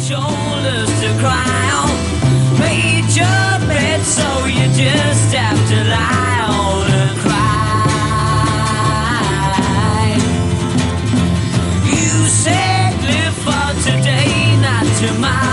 shoulders to cry on. Made your bed so you just have to lie on and cry. You said live for today, not tomorrow.